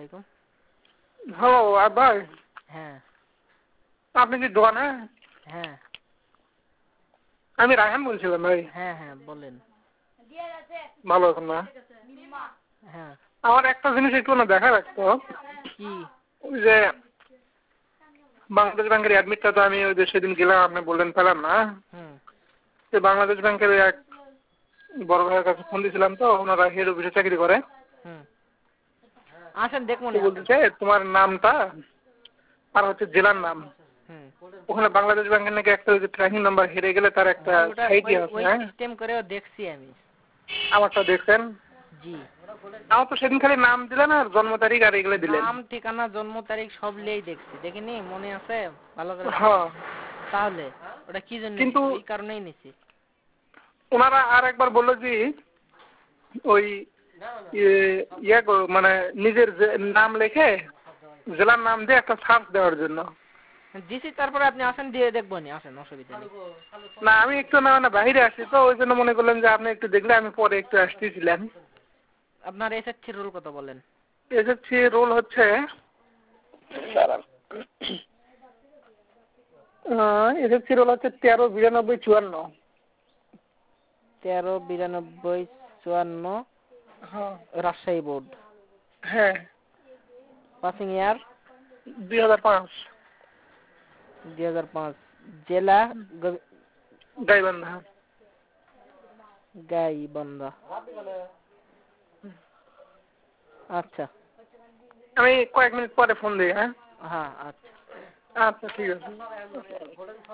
আলাইকুম। হ্যালো ভাই। হ্যাঁ আপনি কি দোকানে? হ্যাঁ আমি রায়হান বলছিলাম ভাই। হ্যাঁ হ্যাঁ বলেন। ভালো আছেন না? হ্যাঁ আমার একটা জিনিস একটু না দেখা রাখতো, কি? ওই যে বাংলাদেশ ব্যাংকের অ্যাডমিটটা তো আমি ওই যে সেদিন গেলাম, আপনি বললেন পেলাম না। হুম বাংলাদেশ ব্যাংকের এক বড় ভাইয়ের কাছে ফোন দিয়েছিলাম, তো ওনারা হেড অফিসে চাকরি করে। হুম আসেন দেখুন। তো বলতেছে তোমার নামটা আর হচ্ছে জেলার নাম, হুম ওখানে বাংলাদেশ ব্যাংকের নাকি একটা ওই যে ট্র্যাকিং নাম্বার হেরে গেলে তার একটা ভাই ওটা সাইডই আছে। ওই হ্যাঁ, সিস্টেম করেও দেখছি আমি। আমারটা দেখছেন? জি আমার তো সেদিন খালি নাম দিলেন আর জন্ম তারিখ আর এগুলো দিলেন। নাম ঠিকানা জন্ম তারিখ সব লিয়েই দেখছি, দেখিনি মনে আছে ভালো করে দেখেন। হ্যাঁ, তাহলে ওটা কি জন্য কিন্তু ওই কারণেই নিছি। ওনারা আর একবার বললো যে ওই মানে নিজের নাম লিখে জেলার নাম দিয়ে একটা সার্চ দেওয়ার জন্য। দিছি তারপরে আপনি আসেন দিয়ে দেখবো নি, আসেন অসুবিধা নেই। না আমি একটু না মানে বাইরে আসছি, তো ওই জন্য মনে করলাম যে আপনি একটু দেখলে আমি পরে একটু আসতেছিলাম। আপনার এসএসসি রোল কত বলেন? এসএসসি রোল হচ্ছে এসএসসি রোল হচ্ছে 139254। 139254 হ্যাঁ রাজশাহী বোর্ড। হ্যাঁ, পাসিং ইয়ার 2005। 2005। জেলা গাইবান্ধা। গাইবান্ধা। আচ্ছা আমি কয়েক মিনিট পরে ফোন দিই। হ্যাঁ হ্যাঁ আচ্ছা। আচ্ছা ঠিক আছে।